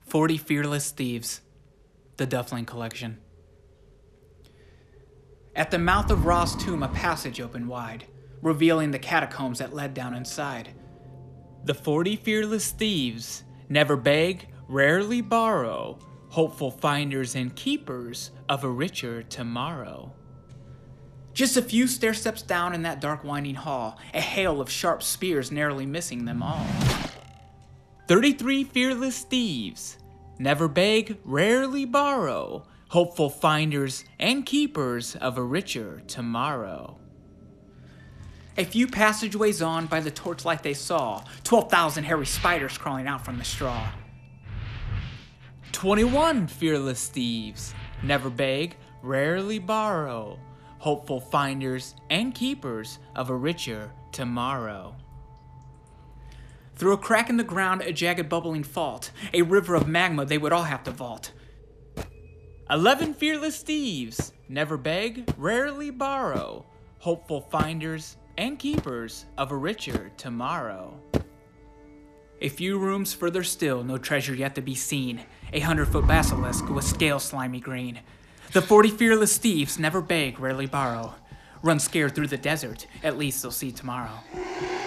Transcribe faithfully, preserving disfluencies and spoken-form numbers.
forty Fearless Thieves, the Duffling Collection. At the mouth of Ra's tomb, a passage opened wide, revealing the catacombs that led down inside. The forty fearless thieves never beg, rarely borrow, hopeful finders and keepers of a richer tomorrow. Just a few stair steps down in that dark winding hall, a hail of sharp spears narrowly missing them all. Thirty-three fearless thieves never beg, rarely borrow, hopeful finders and keepers of a richer tomorrow. A few passageways on, by the torchlight they saw twelve thousand hairy spiders crawling out from the straw. Twenty-one fearless thieves never beg, rarely borrow, hopeful finders and keepers of a richer tomorrow. Through a crack in the ground, a jagged bubbling fault, a river of magma they would all have to vault. Eleven fearless thieves never beg, rarely borrow, hopeful finders and keepers of a richer tomorrow. A few rooms further still, no treasure yet to be seen, a hundred-foot basilisk with scales slimy green. The forty fearless thieves never beg, rarely borrow, run scared through the desert, at least they'll see tomorrow.